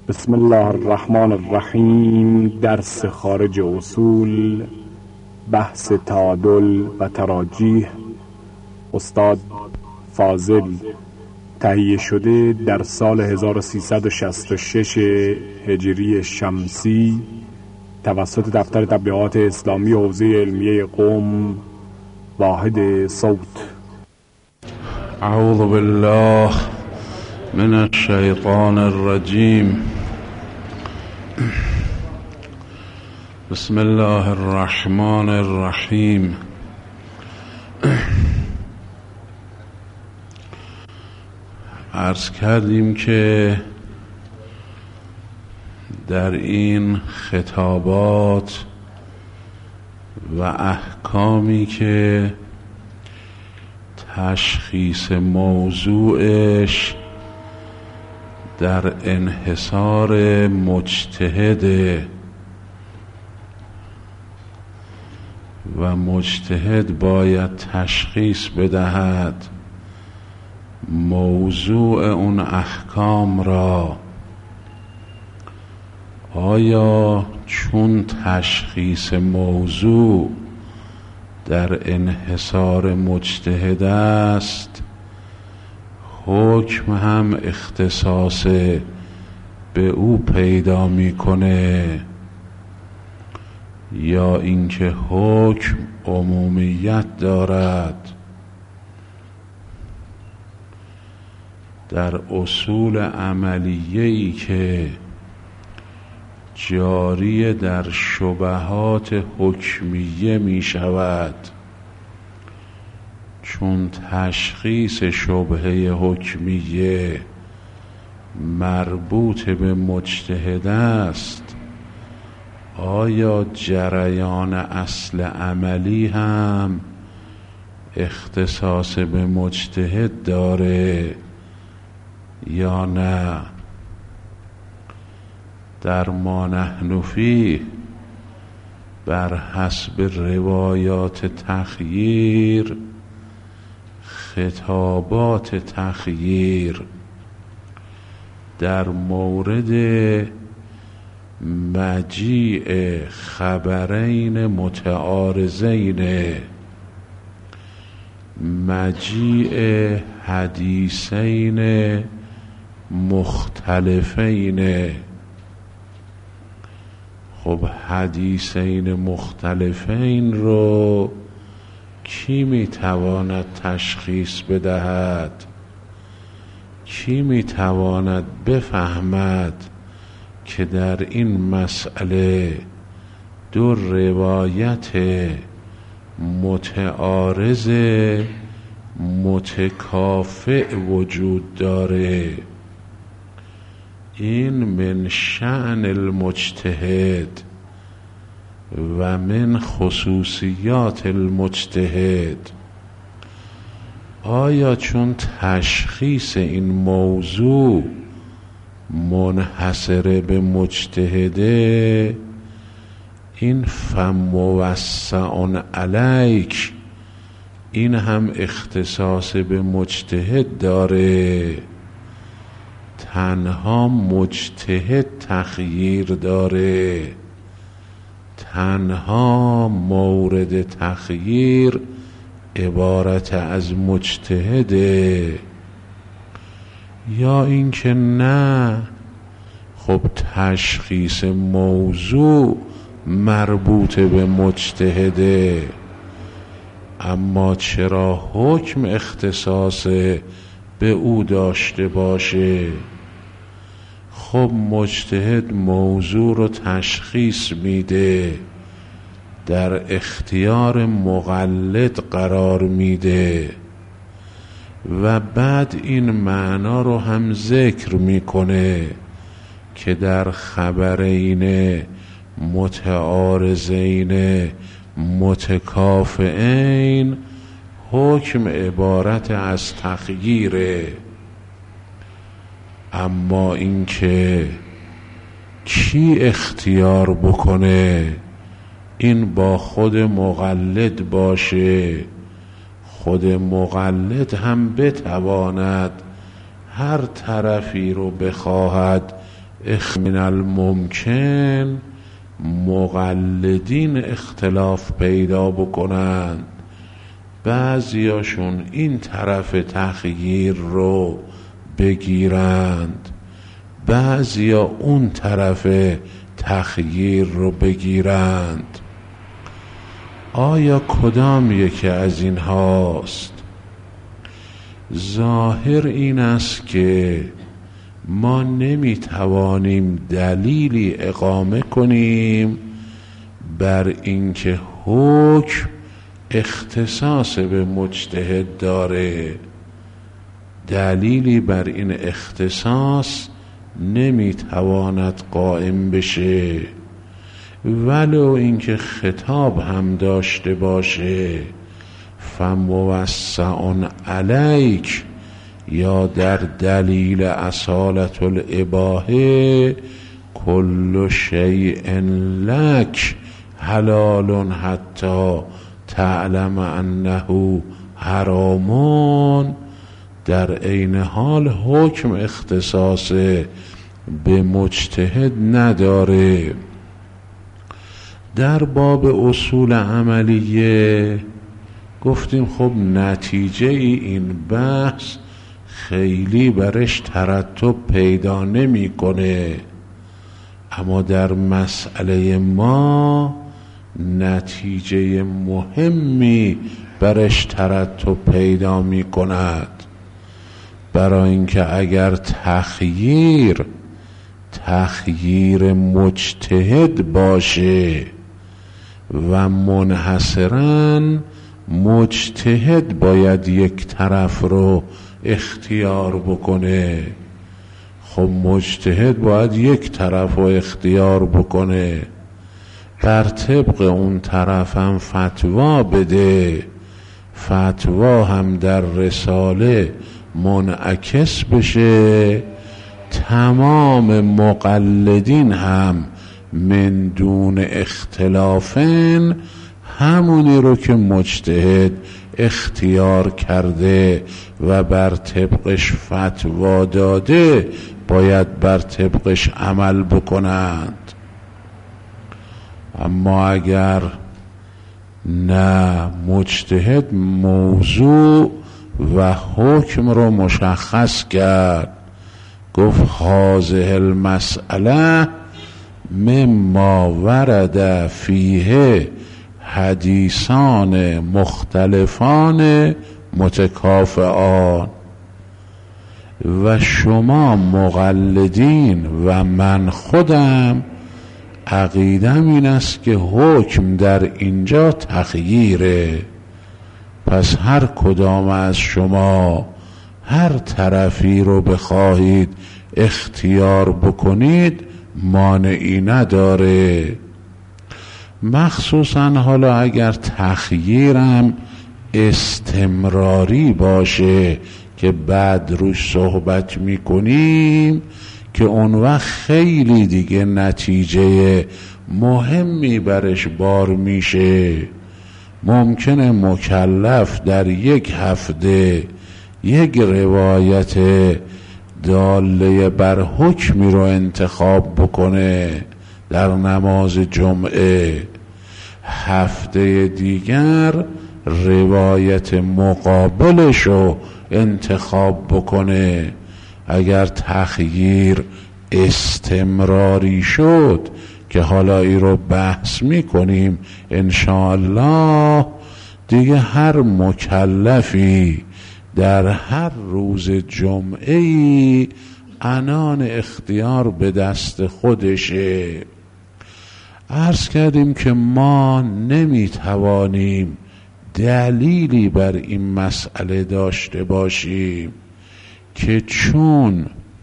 بسم الله الرحمن الرحیم. درس خارج اصول، بحث تعادل و تراجیح، استاد فاضل. تهیه شده در سال 1366 هجری شمسی توسط دفتر تبلیغات اسلامی حوزه علمیه قم، واحد صوت. اعوذ بالله من الشیطان الرجیم. بسم الله الرحمن الرحیم. عرض کردیم که در این خطابات و احکامی که تشخیص موضوعش در انحصار مجتهد و مجتهد باید تشخیص بدهد موضوع اون احکام را. آیا چون تشخیص موضوع در انحصار مجتهد است، حکم هم اختصاص به او پیدا میکنه، یا اینکه حکم عمومیت دارد؟ در اصول عملیه‌ای که جاری در شبهات حکمیه می شود، چون تشخیص شبهه حکمیه مربوط به مجتهد است، آیا جریان اصل عملی هم اختصاص به مجتهد داره یا نه؟ در ما نحن فیه بر حسب روایات تخییر، خطابات تخییر در مورد مجیء خبرین متعارضین، مجیء حدیثین مختلفین. خب حدیثین مختلفین رو کی میتواند تشخیص بدهد؟ کی میتواند بفهمد که در این مسئله دو روایت متعارض متکافئ وجود داره؟ این من شأن المجتهد و من خصوصیات المجتهد. آیا چون تشخیص این موضوع منحصر به مجتهده، این فموسع علیک، این هم اختصاص به مجتهد داره؟ تنها مجتهد تخییر داره، تنها مورد تخییر عبارت از مجتهده؟ یا اینکه نه، خب تشخیص موضوع مربوط به مجتهده، اما چرا حکم اختصاص به او داشته باشه؟ خب مجتهد موضوع رو تشخیص میده، در اختیار مقلد قرار میده و بعد این معنا رو هم ذکر میکنه که در خبرین متعارضین متکافئین حکم عبارت از تخییره. اما اینکه کی اختیار بکنه، این با خود مقلد باشه. خود مقلد هم بتواند هر طرفی رو بخواهد من الممکن مقلدین اختلاف پیدا بکنند، بعضیاشون این طرف تخییر رو بگیرند، بعضیا اون طرف تخییر رو بگیرند. آیا کدام یکی از این هاست؟ ظاهر این است که ما نمیتوانیم دلیلی اقامه کنیم بر اینکه حکم اختصاص به مجتهد داره. دلیلی بر این اختصاص نمیتواند قائم بشه، ولو اینکه خطاب هم داشته باشه فموسع علیک، یا در دلیل اصالت الاباحه کل شیء لک حلال حتی تعلم انه حرام، در عین حال حکم اختصاص به مجتهد نداره. در باب اصول عملیه گفتیم خب نتیجه این بحث خیلی برش ترتب پیدا نمیکنه، اما در مسئله ما نتیجه مهمی برش ترتب پیدا می کند. برای اینکه اگر تخییر مجتهد باشه و منحصراً مجتهد باید یک طرف رو اختیار بکنه، خب مجتهد باید یک طرف رو اختیار بکنه، بر طبق اون طرف هم فتوا بده، فتوا هم در رساله منعکس بشه، تمام مقلدین هم من دون اختلافن همونی رو که مجتهد اختیار کرده و بر طبقش فتوا داده باید بر طبقش عمل بکنند. اما اگر نه مجتهد موضوع و حکم رو مشخص کرد، گفت هذه المسئله مما ورد فیه حدیثان مختلفان متکافئان، و شما مقلدین و من خودم عقیدم این است که حکم در اینجا تخییره، پس هر کدام از شما هر طرفی رو بخواهید اختیار بکنید مانعی نداره. مخصوصا حالا اگر تخییرم استمراری باشه که بعد روش صحبت میکنیم، که اون وقت خیلی دیگه نتیجه مهمی برش بار میشه. ممکنه مکلف در یک هفته یک روایت داله بر حکمی رو انتخاب بکنه در نماز جمعه، هفته دیگر روایت مقابلش رو انتخاب بکنه. اگر تخییر استمراری شد که حالا ای رو بحث میکنیم انشاءالله، دیگه هر مکلفی در هر روز جمعه‌ای عنان اختیار به دست خودشه. عرض کردیم که ما نمیتوانیم دلیلی بر این مسئله داشته باشیم که چون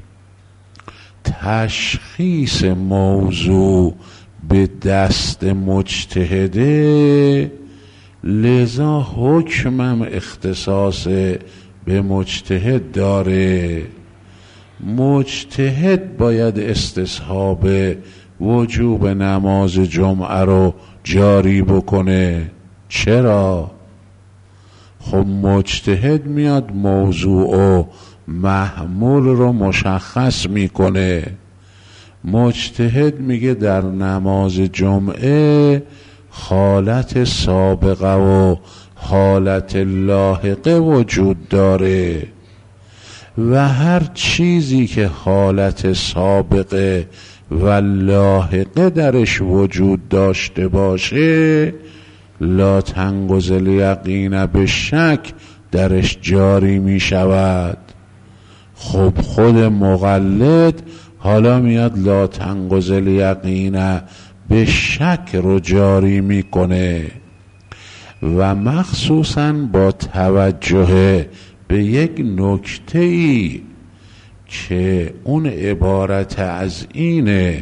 تشخیص موضوع به دست مجتهده لذا حکمم اختصاص به مجتهد داره. مجتهد باید استصحاب وجوب نماز جمعه رو جاری بکنه. چرا؟ خب مجتهد میاد موضوع و محمول رو مشخص میکنه مجتهد میگه در نماز جمعه حالت سابقه و حالت لاحقه وجود داره و هر چیزی که حالت سابقه و لاحقه درش وجود داشته باشه لا تنقض الیقین به شک درش جاری می شود. خب خود مقلد حالا میاد لا تنقض الیقین به شک رو جاری میکنه و مخصوصاً با توجه به یک نکته‌ای که اون عبارت از اینه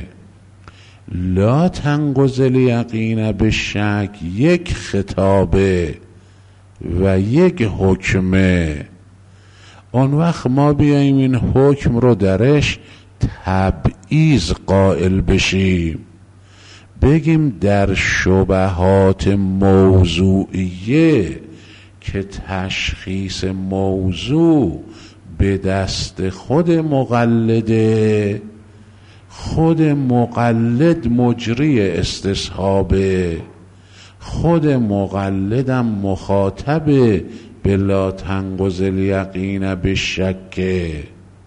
لا تنقض الیقین به شک یک خطابه و یک حکمه. اون وقت ما بیاییم این حکم رو درش تبعیض قائل بشیم، بگیم در شبهات موضوعیه که تشخیص موضوع به دست خود مقلده، خود مقلد مجری استصحابه، خود مقلدم مخاطب به لا تنقض الیقین به شکه.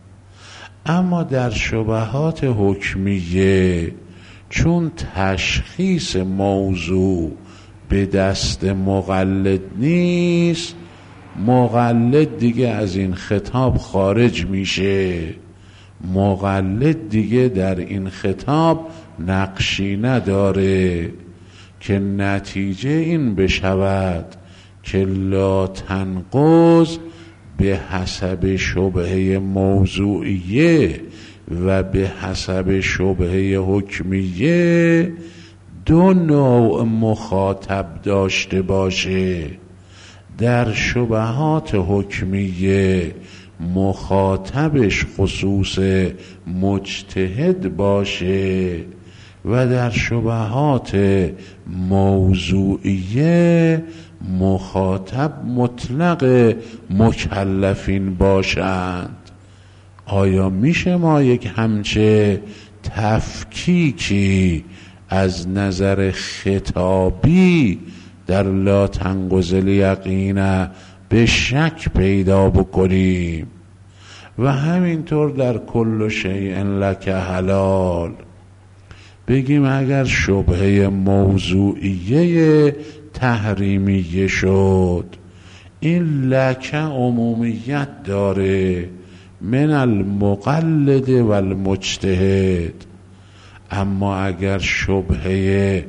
اما در شبهات حکمیه چون تشخیص موضوع به دست مقلد نیست، مقلد دیگه از این خطاب خارج میشه، مقلد دیگه در این خطاب نقشی نداره که نتیجه این بشود که لا تنقض به حسب شبهه موضوعیه و به حسب شبهه حکمیه دو نوع مخاطب داشته باشه. در شبهات حکمیه مخاطبش خصوص مجتهد باشه و در شبهات موضوعیه مخاطب مطلق مکلفین باشند. آیا میشه ما یک همچه تفکیکی از نظر خطابی در لا تنقض الیقین به شک پیدا بکنیم؟ و همینطور در کل شیء لک حلال بگیم اگر شبهه موضوعیه تحریمیه شد، این لک عمومیت داره من المقلد و المجتهد. اما اگر شبهه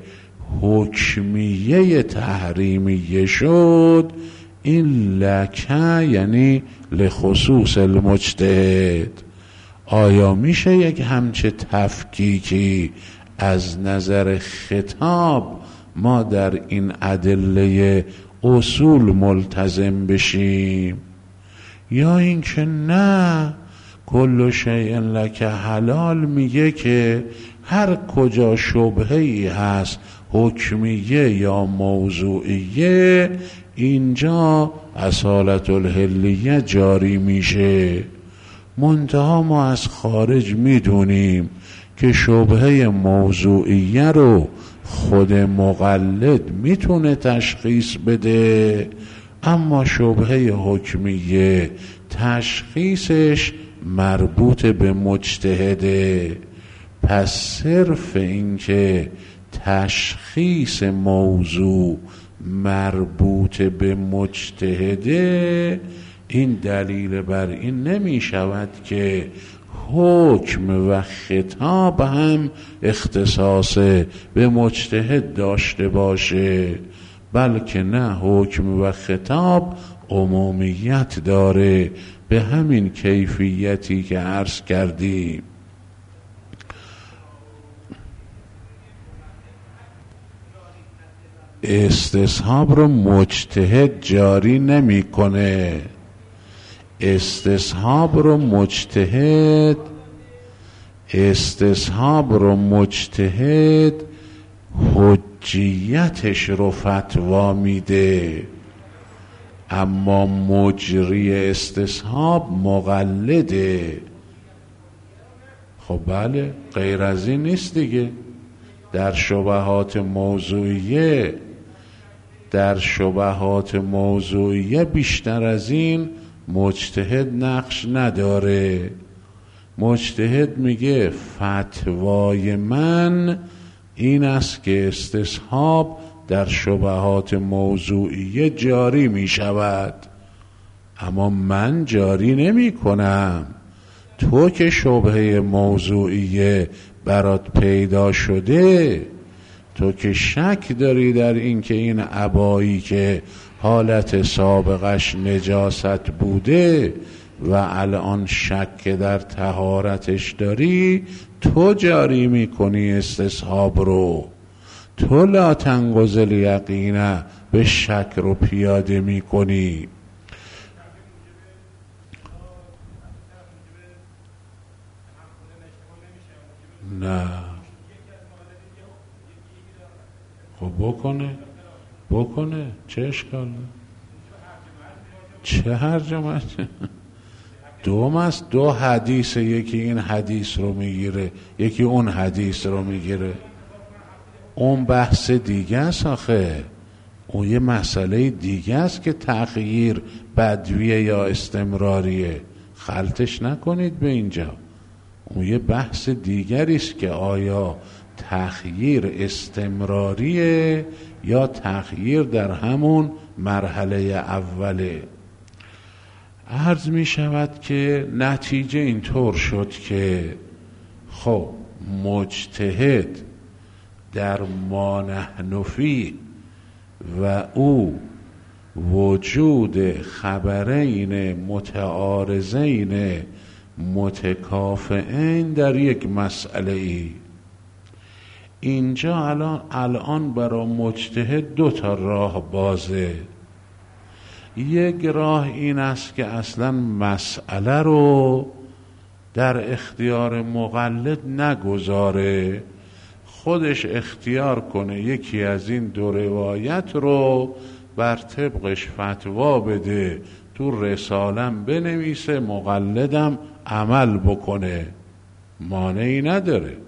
حکمیه تحریمیه شد، این لک یعنی لخصوص المجتهد. آیا میشه یک همچه تفکیکی از نظر خطاب ما در این ادله اصول ملتزم بشیم؟ یا اینکه نه کل شیء لک حلال میگه که هر کجا شبهه‌ای هست حکمیه یا موضوعیه اینجا اصالت الحلیه جاری میشه. منتها ما از خارج میدونیم که شبهه موضوعیه رو خود مقلد میتونه تشخیص بده، اما شبهه حکمیه تشخیصش مربوط به مجتهده. پس صرف این که تشخیص موضوع مربوط به مجتهده این دلیل بر این نمی شود که حکم و خطاب هم اختصاص به مجتهد داشته باشه، بلکه نه، حکم و خطاب عمومیت داره به همین کیفیتی که عرض کردیم. استصحاب رو مجتهد جاری نمی‌کنه. استصحاب رو مجتهد حجیتش رو فتوا میده، اما مجری استصحاب مقلده. خب بله، غیر از این نیست دیگه. در شبهات موضوعیه بیشتر از این مجتهد نقش نداره. مجتهد میگه فتوای من این است که استصحاب در شبهات موضوعیه جاری میشود، اما من جاری نمی کنم. تو که شبهه موضوعیه برات پیدا شده، تو که شک داری در این که این عبایی که حالت سابقش نجاست بوده و الان شک در طهارتش داری، تو جاری میکنی استصحاب رو. تو لا تنقض الیقین به شک رو پیاده میکنی. نه خب بکنه چه اشکال؟ چه هرجمت؟ دو حدیث، یکی این حدیث رو میگیره یکی اون حدیث رو میگیره. اون بحث دیگه است آخه، اون یه مسئله دیگه است که تغییر بدویه یا استمراریه. خلطش نکنید به اینجا. اون یه بحث دیگری است که آیا تغییر استمراریه یا تغییر در همون مرحله اوله. عرض می شود که نتیجه اینطور شد که خب مجتهد در ما نحن فیه و او وجود خبرین متعارضین متکافئین در یک مسئله ای. اینجا الان برای مجتهد 2 راه بازه. یک راه این است که اصلا مسئله رو در اختیار مقلد نگذاره، خودش اختیار کنه یکی از این 2 روایت رو بر طبقش فتوا بده، تو رسالم بنویسه، مقلدم عمل بکنه، مانعی نداره.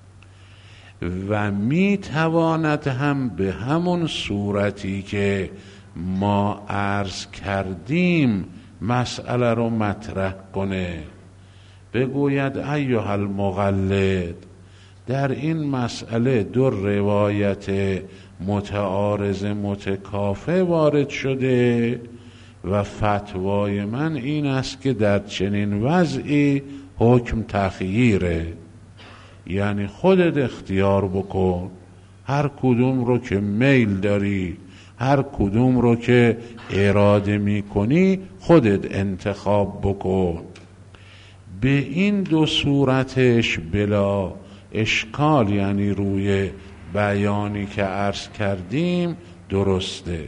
و می تواند هم به همون صورتی که ما عرض کردیم مسئله رو مطرح کنه، بگوید ایها المقلد، در این مسئله 2 روایت متعارض متکافئ وارد شده و فتوای من این است که در چنین وضعی حکم تخییره. یعنی خودت اختیار بکن، هر کدوم رو که میل داری، هر کدوم رو که اراده میکنی خودت انتخاب بکن. به این 2 صورتش بلا اشکال، یعنی روی بیانی که عرض کردیم درسته.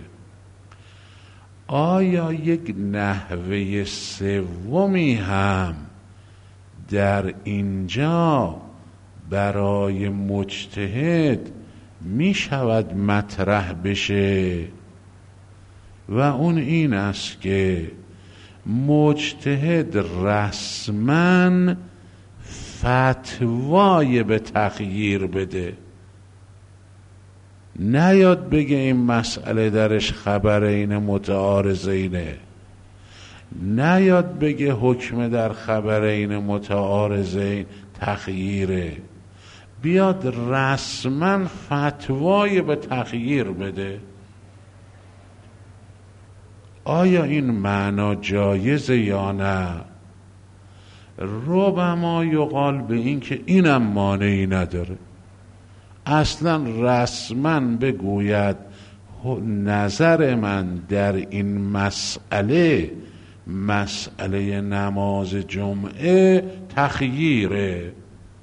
آیا یک نحوه سومی هم در اینجا برای مجتهد می شود مطرح بشه؟ و اون این است که مجتهد رسما فتوای به تغییر بده، نیاد بگه این مسئله درش خبرین متعارضینه، نیاد بگه حکم در خبرین متعارضین تغییره، بیاد رسما فتوای به تغییر بده. آیا این معنا جایزه یا نه؟ ربما یقال به این که اینم مانعی نداره، اصلا رسما بگوید نظر من در این مسئله نماز جمعه تغییره.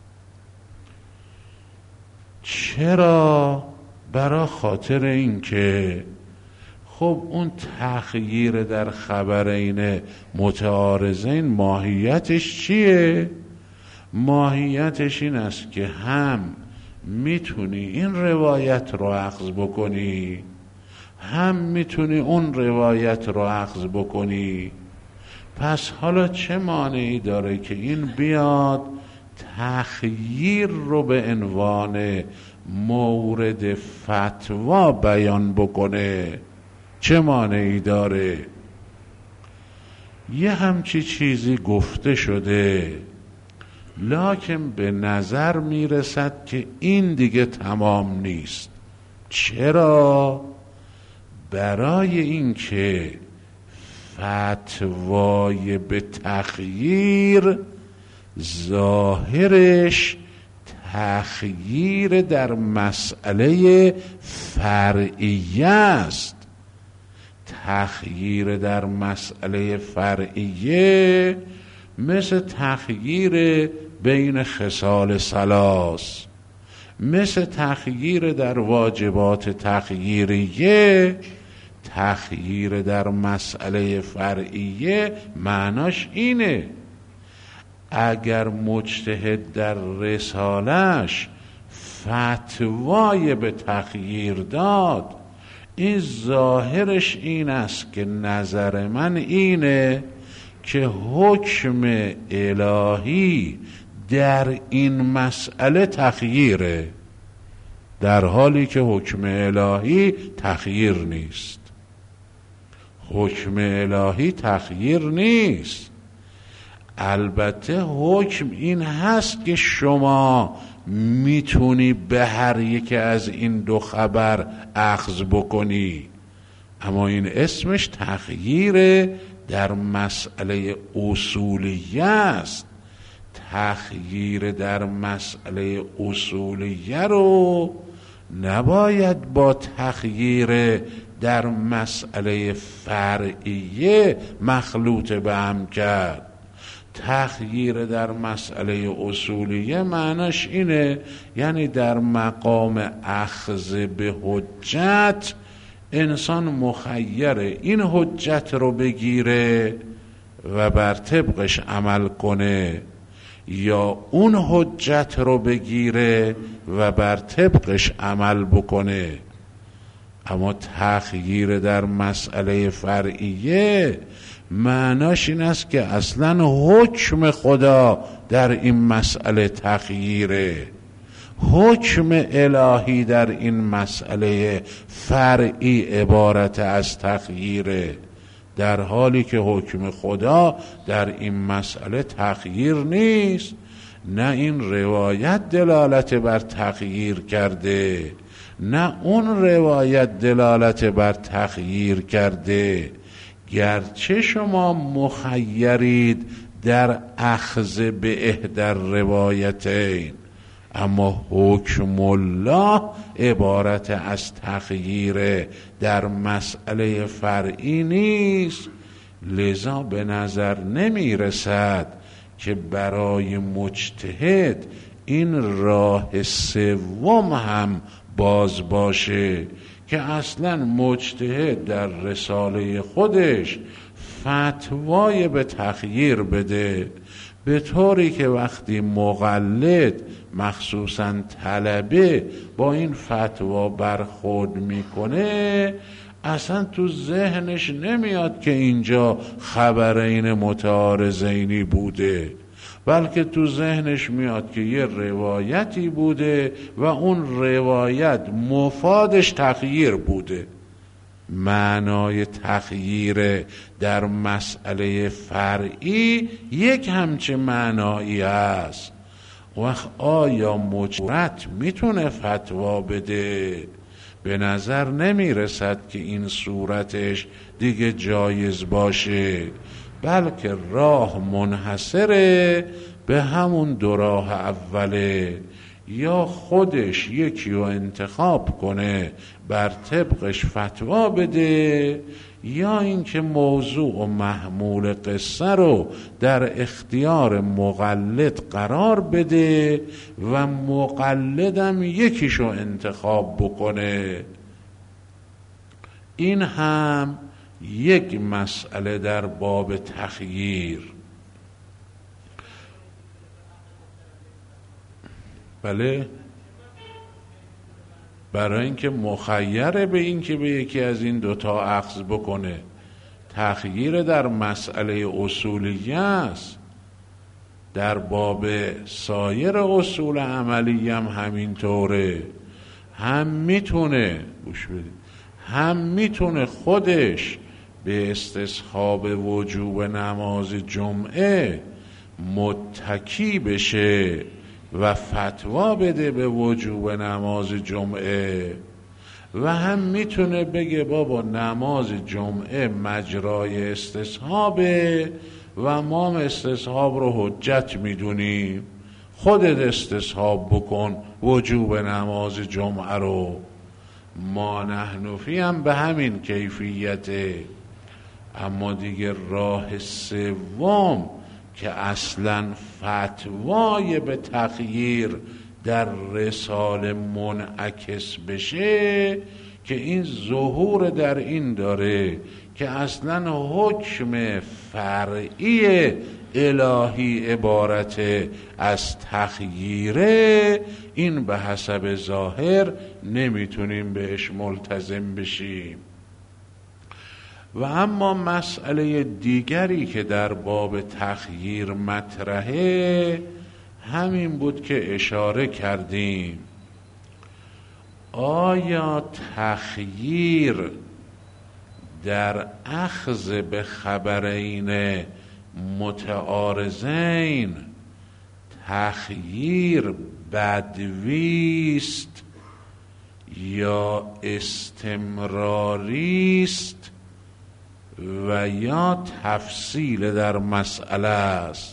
چرا؟ برای خاطر این که خب اون تغییر در خبرین متعارضین ماهیتش چیه؟ ماهیتش این است که هم میتونی این روایت رو اخذ بکنی، هم میتونی اون روایت رو اخذ بکنی. پس حالا چه مانعی داره که این بیاد تخییر رو به عنوان مورد فتوا بیان بکنه چه مانعی داره؟ یه همچی چیزی گفته شده، لکن به نظر میرسد که این دیگه تمام نیست. چرا؟ برای اینکه فتوای به تغییر ظاهرش تغییر در مسئله فرعیه است. تغییر در مسئله فرعیه مثل تغییر بین خصال ثلاث، مثل تغییر در واجبات تغییریه. تغییر در مسئله فرعیه معناش اینه اگر مجتهد در رسالش فتوای به تغییر داد، این ظاهرش این است که نظر من اینه که حکم الهی در این مسئله تغییره، در حالی که حکم الهی تغییر نیست. حکم الهی تغییر نیست. البته حکم این هست که شما میتونی به هر یک از این دو خبر اخذ بکنی، اما این اسمش تغییر در مسئله اصولیه است. تغییر در مسئله اصولیه رو نباید با تغییر در مسئله فرعیه مخلوط به هم کرد. تغییر در مسئله اصولیه معناش اینه، یعنی در مقام اخذ به حجت انسان مخیره این حجت رو بگیره و بر طبقش عمل کنه، یا اون حجت رو بگیره و بر طبقش عمل بکنه. اما تغییر در مسئله فرعیه معناش این است که اصلا حکم خدا در این مسئله تغییره. حکم الهی در این مسئله فرعی عبارت از تغییره، در حالی که حکم خدا در این مسئله تغییر نیست. نه این روایت دلالت بر تغییر کرده، نه اون روایت دلالت بر تغییر کرده. گرچه شما مخیرید در اخذ به احدی روایتین، اما حکم الله عبارت از تغییر در مسئله فرعی نیست. لذا به نظر نمی رسد که برای مجتهد این راه سوم هم باز باشه که اصلا مجتهد در رساله خودش فتوای به تغییر بده، به طوری که وقتی مقلد مخصوصا طلبه با این فتوا برخورد میکنه اصلا تو ذهنش نمیاد که اینجا خبرین متعارضینی بوده، بلکه تو ذهنش میاد که یه روایتی بوده و اون روایت مفادش تغییر بوده. معنای تغییر در مسئله فرعی یک همچه معنایی هست. وقت آیا مجرد میتونه فتوا بده؟ به نظر نمیرسد که این صورتش دیگه جایز باشه، بلکه راه منحصره به همون دو راه اوله. یا خودش یکی رو انتخاب کنه بر طبقش فتوا بده، یا اینکه موضوع و محمول قصه رو در اختیار مقلد قرار بده و مقلدم یکیشو انتخاب بکنه. این هم یک مسئله در باب تخییر. بله، برای اینکه مخیره به اینکه به یکی از این دوتا اخذ بکنه. تخییر در مسئله اصولیه است. در باب سایر اصول عملی هم همینطوره. هم میتونه گوش بدید، هم میتونه خودش به استصحاب وجوب نماز جمعه متکی بشه و فتوا بده به وجوب نماز جمعه، و هم میتونه بگه بابا نماز جمعه مجرای استصحابه و ما استصحاب رو حجت میدونیم، خودت استصحاب بکن وجوب نماز جمعه رو. ما نحنفی هم به همین کیفیته. اما دیگه راه سوم که اصلا فتوای به تغییر در رساله منعکس بشه، که این ظهور در این داره که اصلا حکم فرعی الهی عبارت از تغییره، این به حسب ظاهر نمیتونیم بهش ملتزم بشیم. و اما مسئله دیگری که در باب تغییر مطرحه همین بود که اشاره کردیم. آیا تغییر در اخذ به خبرین متعارضین تغییر بدویست یا استمراریست و یا تفصیل در مسئله است؟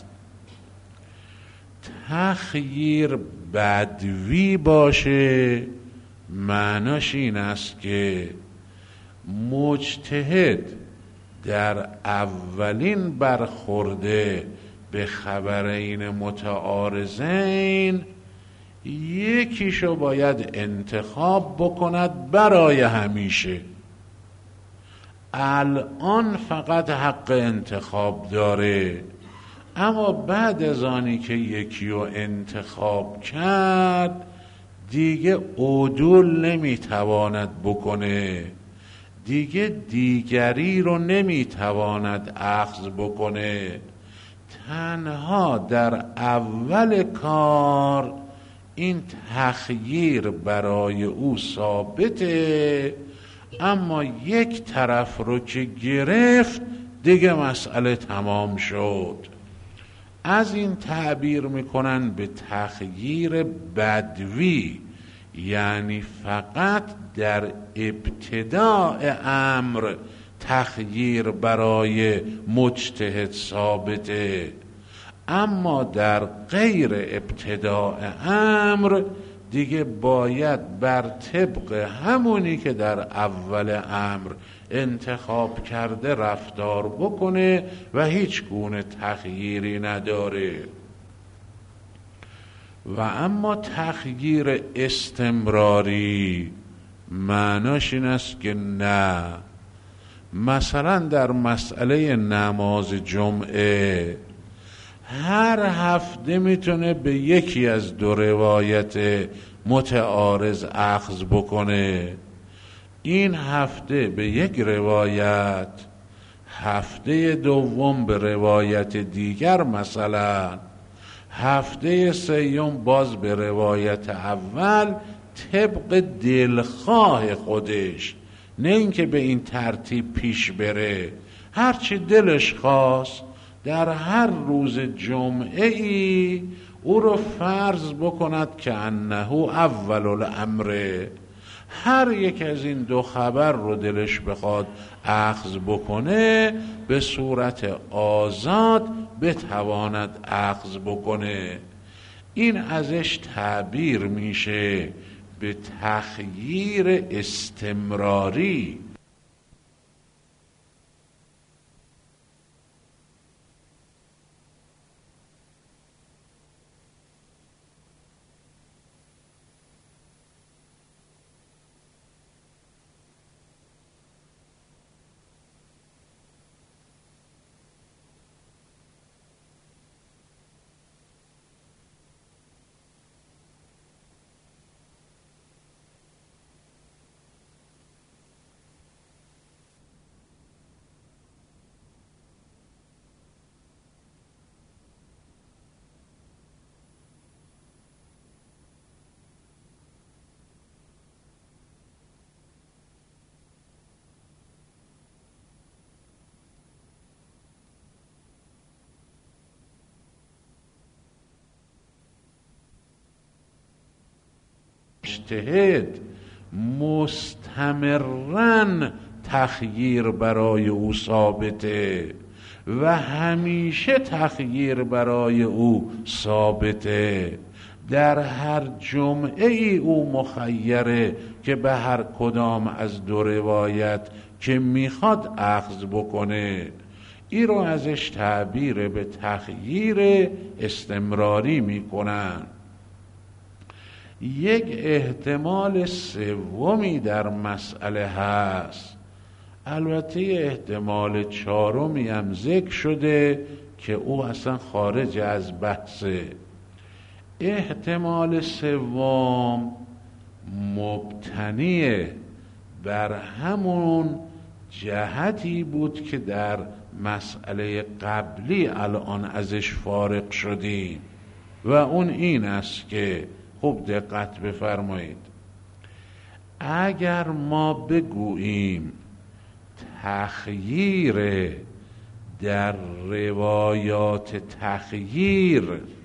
تغییر بدوی باشه معناش این است که مجتهد در اولین برخورده به خبرین متعارضین یکیشو باید انتخاب بکند برای همیشه. الان فقط حق انتخاب داره، اما بعد از آنی که یکی رو انتخاب کرد دیگه عدول نمیتواند بکنه، دیگه دیگری رو نمیتواند اخذ بکنه. تنها در اول کار این تخییر برای او ثابته، اما یک طرف رو که گرفت دیگه مسئله تمام شد. از این تعبیر میکنن به تغییر بدوی، یعنی فقط در ابتداء امر تغییر برای مجتهد ثابته، اما در غیر ابتداء امر دیگه باید بر طبق همونی که در اول امر انتخاب کرده رفتار بکنه و هیچ گونه تغییری نداره. و اما تغییر استمراری معناش این است که نه، مثلا در مسئله نماز جمعه هر هفته میتونه به یکی از دو روایت متعارض اخذ بکنه. این هفته به یک روایت، هفته دوم به روایت دیگر، مثلا هفته سوم باز به روایت اول، طبق دلخواه خودش، نه اینکه به این ترتیب پیش بره. هرچی دلش خواست در هر روز جمعه ای او رو فرض بکند که انه اول الامر، هر یک از این دو خبر رو دلش بخواد اخذ بکنه به صورت آزاد بتواند اخذ بکنه. این ازش تعبیر میشه به تغییر استمراری. مجتهد مستمرن تخییر برای او ثابته و همیشه تخییر برای او ثابته. در هر جمعه ای او مخیره که به هر کدام از دو روایت که میخواد اخذ بکنه. این رو ازش تعبیر به تخییر استمراری میکنن. یک احتمال سومی در مسئله هست، البته احتمال چهارمی هم ذکر شده که او اصلا خارج از بحثه. احتمال سوم مبتنی بر همون جهتی بود که در مسئله قبلی الان ازش فارغ شدیم و اون این است که خوب دقت بفرمایید، اگر ما بگوییم تخییر در روایات تخییر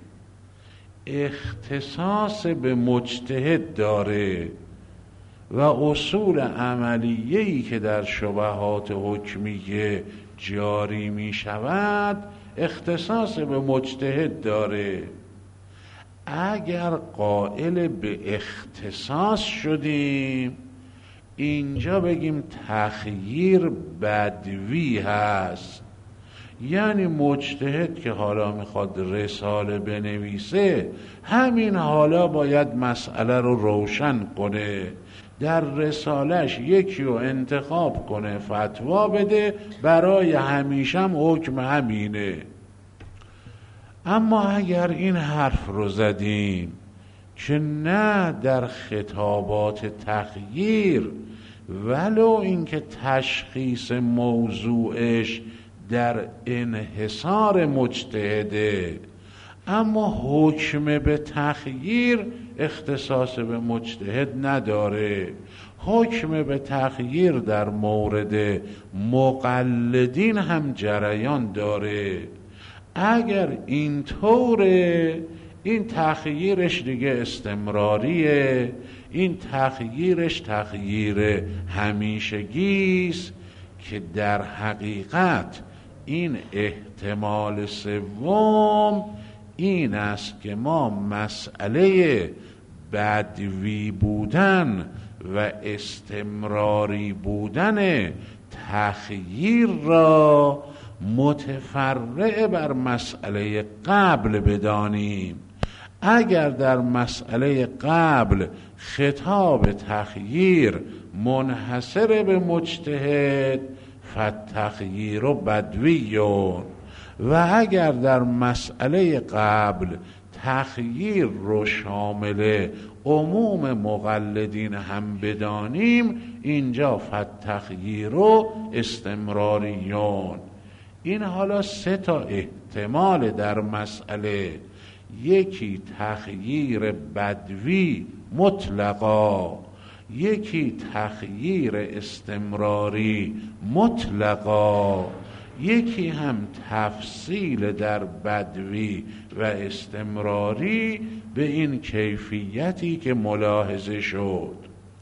اختصاص به مجتهد داره و اصول عملیه‌ای که در شبهات حکمیه جاری می شود اختصاص به مجتهد داره، اگر قائل به اختصاص شدیم اینجا بگیم تخییر بدوی هست، یعنی مجتهد که حالا میخواد رساله بنویسه همین حالا باید مسئله رو روشن کنه، در رسالش یکی رو انتخاب کنه فتوا بده، برای همیشم حکم همینه. اما اگر این حرف رو زدیم که نه در خطابات تخییر ولو اینکه تشخیص موضوعش در انحصار مجتهده، اما حکم به تخییر اختصاص به مجتهد نداره، حکم به تخییر در مورد مقلدین هم جریان داره. اگر این طوره این تخییرش دیگه استمراریه، این تخییرش تخییر همیشگیست که در حقیقت این احتمال سوم این است که ما مسئله بدوی بودن و استمراری بودن تخییر را متفرع بر مسئله قبل بدانیم. اگر در مسئله قبل خطاب تخییر منحصر به مجتهد فالتخییر بدویون، و اگر در مسئله قبل تخییر رو شامل عموم مقلدین هم بدانیم اینجا فالتخییر استمراریون. این حالا سه تا احتمال در مسئله، یکی تخییر بدوی مطلقا، یکی تخییر استمراری مطلقا، یکی هم تفصیل در بدوی و استمراری به این کیفیتی که ملاحظه شد.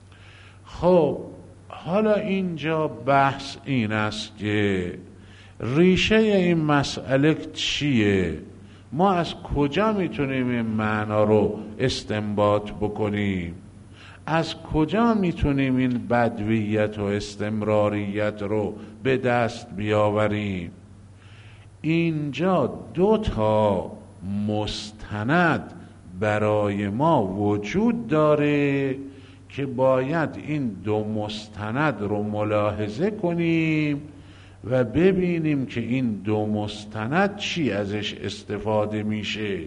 خب حالا اینجا بحث این است که ریشه این مسئله چیه؟ ما از کجا میتونیم این معنا رو استنباط بکنیم؟ از کجا میتونیم این بدویت و استمراریت رو به دست بیاوریم؟ اینجا دو تا مستند برای ما وجود داره که باید این دو مستند رو ملاحظه کنیم و ببینیم که این دو مستند چی ازش استفاده میشه.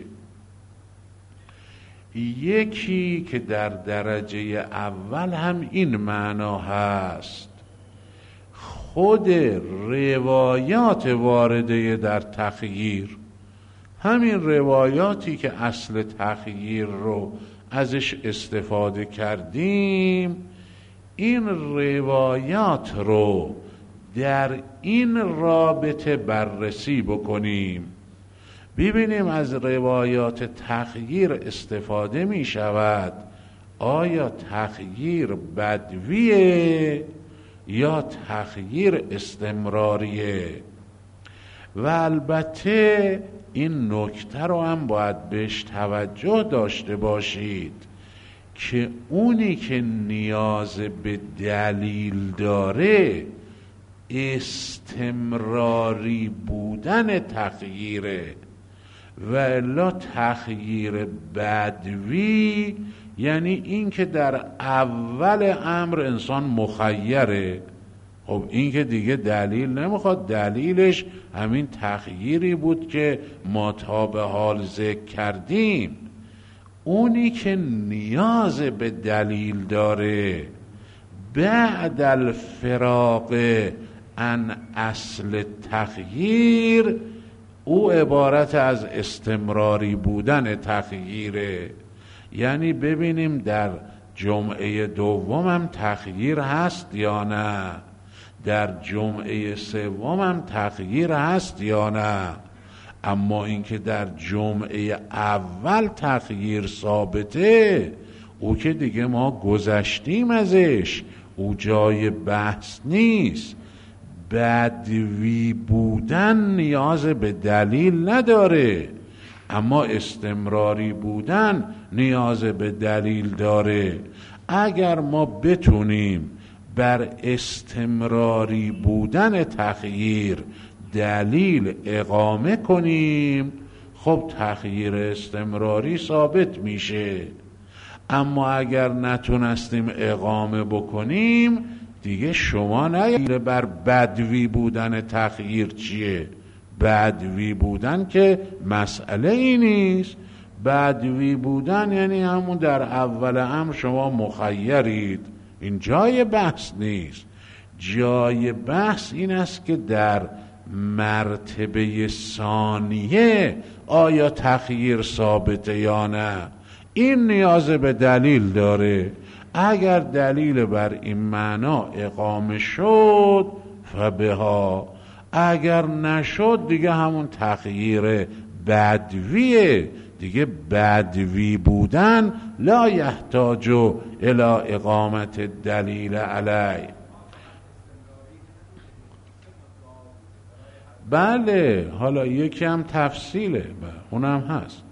یکی که در درجه اول هم این معنا هست، خود روایات وارده در تخییر، همین روایاتی که اصل تخییر رو ازش استفاده کردیم، این روایات رو در این رابطه بررسی بکنیم، ببینیم از روایات تخییر استفاده می شود آیا تغییر بدویه یا تغییر استمراریه؟ و البته این نکته رو هم باید بهش توجه داشته باشید که اونی که نیاز به دلیل داره استمراری بودن تغییره، و الا تغییر بدوی یعنی این که در اول امر انسان مخیره. خب این که دیگه دلیل نمیخواد، دلیلش همین تغییری بود که ما تا به حال ذکر کردیم. اونی که نیاز به دلیل داره بعد الفراق عن اصل تغییر، او عبارت از استمراری بودن تغییره. یعنی ببینیم در جمعه دوم هم تغییر هست یا نه، در جمعه سوم هم تغییر هست یا نه. اما اینکه در جمعه اول تغییر ثابته، او که دیگه ما گذشتیم ازش، او جای بحث نیست. بدوی بودن نیاز به دلیل نداره، اما استمراری بودن نیاز به دلیل داره. اگر ما بتونیم بر استمراری بودن تغییر دلیل اقامه کنیم، خب تغییر استمراری ثابت میشه. اما اگر نتونستیم اقامه بکنیم، دیگه شما نه بر بدوی بودن تغییر چیه. بدوی بودن که مسئله ای نیست. بدوی بودن یعنی همون در اول امر شما مخیرید، این جای بحث نیست. جای بحث این است که در مرتبه ثانیه آیا تغییر ثابته یا نه. این نیاز به دلیل داره. اگر دلیل بر این معنا اقامه شد فبها، اگر نشد دیگه همون تغییر بدویه. دیگه بدوی بودن لا یحتاج الی اقامت دلیل علی. بله، حالا یکی هم تفصیله، اونم هست.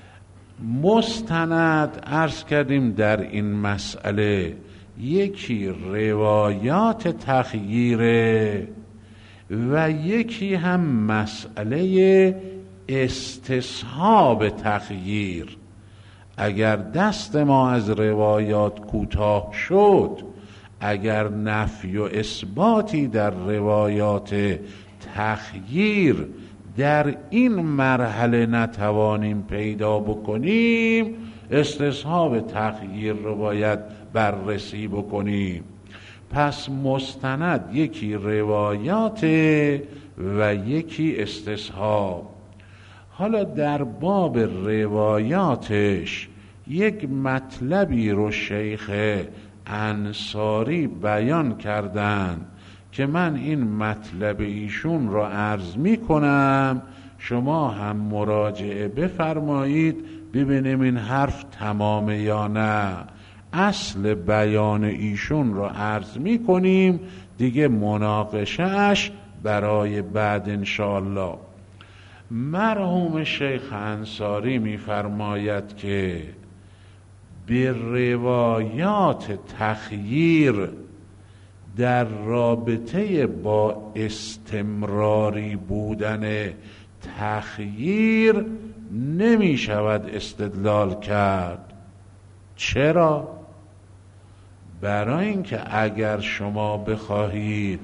مستند عرض کردیم در این مسئله، یکی روایات تغییره و یکی هم مسئله استصحاب تغییر. اگر دست ما از روایات کوتاه شد، اگر نفی و اثباتی در روایات تغییر در این مرحله نتوانیم پیدا بکنیم، استصحاب تغییر رو باید بررسی بکنیم. پس مستند یکی روایات و یکی استصحاب. حالا در باب روایاتش یک مطلبی رو شیخ انصاری بیان کردن که من این مطلب ایشون رو عرض می کنم، شما هم مراجعه بفرمایید ببینیم این حرف تمامه یا نه. اصل بیان ایشون رو عرض می کنیم، دیگه مناقشه‌اش برای بعد انشاءالله. مرحوم شیخ انصاری می فرماید که به روایات تغییر در رابطه با استمراری بودن تغییر نمی شود استدلال کرد. چرا؟ برای اینکه اگر شما بخواهید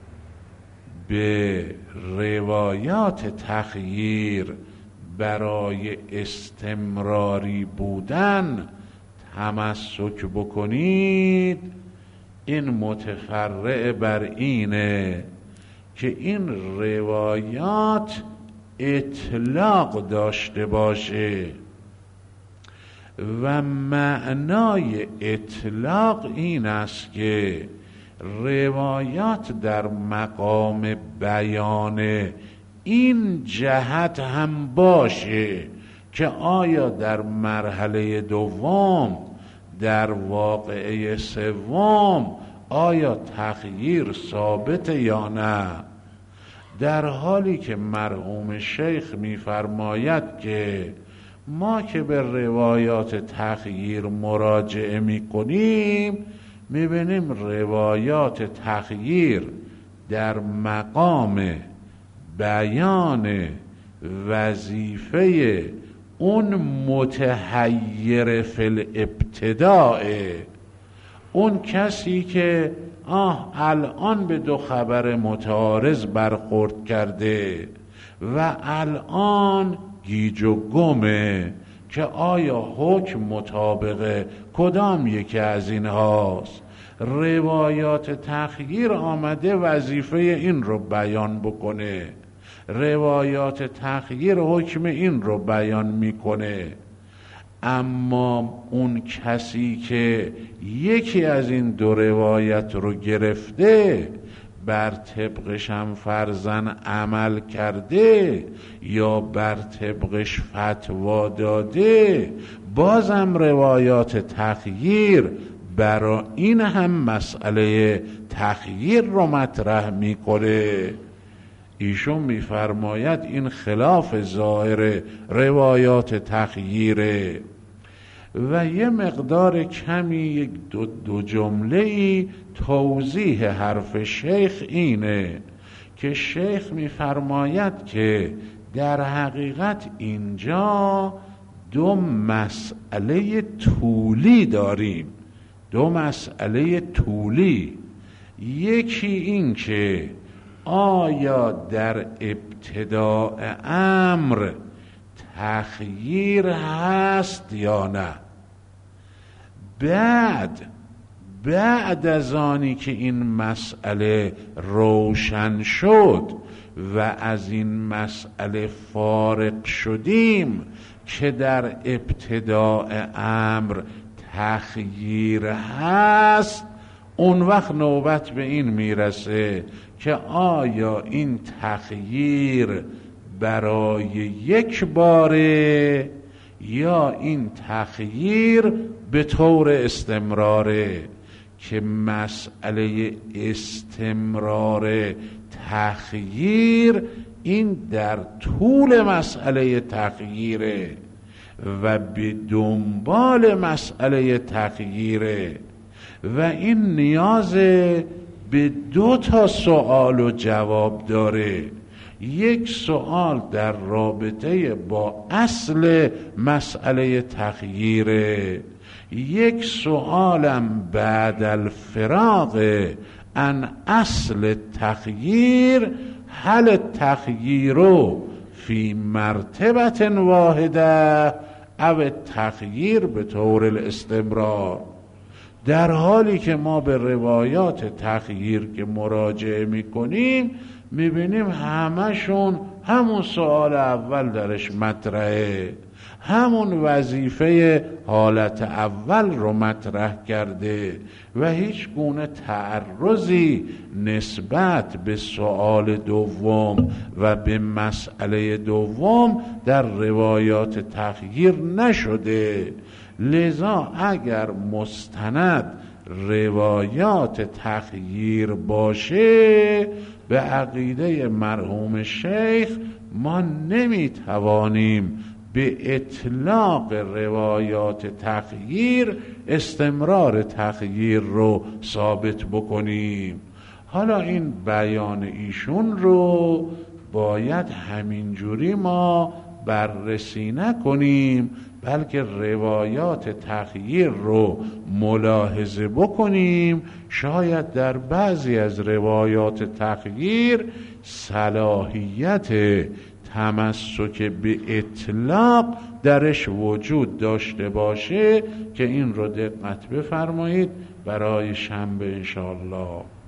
به روایات تغییر برای استمراری بودن تمسک بکنید، این متفرع بر اینه که این روایات اطلاق داشته باشه و معنای اطلاق این است که روایات در مقام بیان این جهت هم باشه که آیا در مرحله دوم در واقعه سوم آیا تغییر ثابت یا نه؟ در حالی که مرحوم شیخ می‌فرماید که ما که به روایات تغییر مراجعه می‌کنیم می‌بینیم روایات تغییر در مقام بیان وظیفه اون متحیر فی الابتداء، اون کسی که الان به دو خبر متعارض برخورد کرده و الان گیج و گمه که آیا حکم مطابق کدام یکی از این هاست. روایات تغییر آمده وظیفه این رو بیان بکنه، روایات تغییر حکم این رو بیان میکنه. اما اون کسی که یکی از این دو روایت رو گرفته بر طبقش هم فرضاً عمل کرده یا بر طبقش فتوا داده، بازم روایات تغییر برای این هم مسئله تغییر رو مطرح میکنه. ایشون میفرماید این خلاف ظاهر روایات تغییره. و یه مقدار کمی دو جمله‌ای توضیح حرف شیخ اینه که شیخ میفرماید که در حقیقت اینجا دو مسئله طولی داریم، دو مسئله طولی. یکی این که آیا در ابتداء امر تغییر هست یا نه؟ بعد از آنی که این مسئله روشن شد و از این مسئله فارغ شدیم که در ابتداء امر تغییر هست، اون وقت نوبت به این میرسه که آیا این تغییر برای یک باره یا این تغییر به طور استمراره، که مسئله استمرار تغییر این در طول مسئله تغییره و به دنبال مسئله تغییره و این نیاز به دو تا سوال و جواب داره. یک سوال در رابطه با اصل مسئله تغییره، یک سوالم بعد الفراغ عن اصل تغییر هل تغییرو فی مرتبه واحده او تغییر به طور الاستمرار. در حالی که ما به روایات تغییر که مراجعه میکنیم میبینیم همشون همون سوال اول درش مطرحه، همون وظیفه حالت اول رو مطرح کرده و هیچ گونه تعرضی نسبت به سوال دوم و به مسئله دوم در روایات تغییر نشده. لذا اگر مستند روایات تغییر باشه، به عقیده مرحوم شیخ ما نمیتوانیم به اطلاق روایات تغییر استمرار تغییر رو ثابت بکنیم. حالا این بیان ایشون رو باید همینجوری ما بررسی نکنیم، بلکه روایات تغییر رو ملاحظه بکنیم. شاید در بعضی از روایات تغییر صلاحیت تمسک به اطلاق درش وجود داشته باشه که این رو دقت بفرمایید برای شنبه انشاءالله.